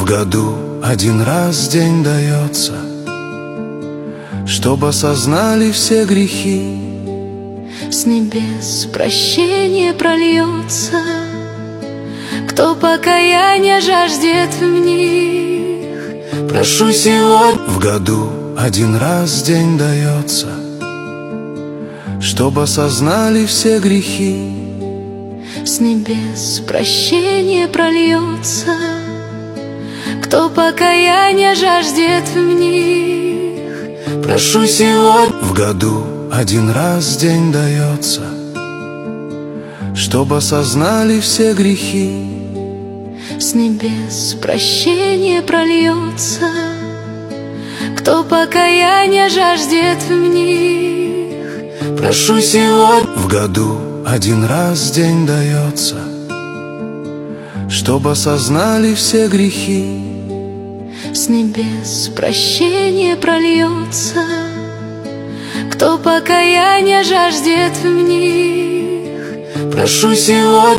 В году один раз день дается, чтобы осознали все грехи. С небес прощение прольется, кто покаяние жаждет в них. Прошу сегодня. В году один раз день дается, чтобы осознали все грехи. С небес прощение прольется, кто покаяние жаждет в них. Прошу сегодня. В году один раз день дается, чтобы осознали все грехи. С небес прощение прольется, кто покаяние жаждет в них. Прошу сегодня. В году один раз день дается, чтобы осознали все грехи. С небес прощение прольется, кто покаяние жаждет в них. Прошу сегодня.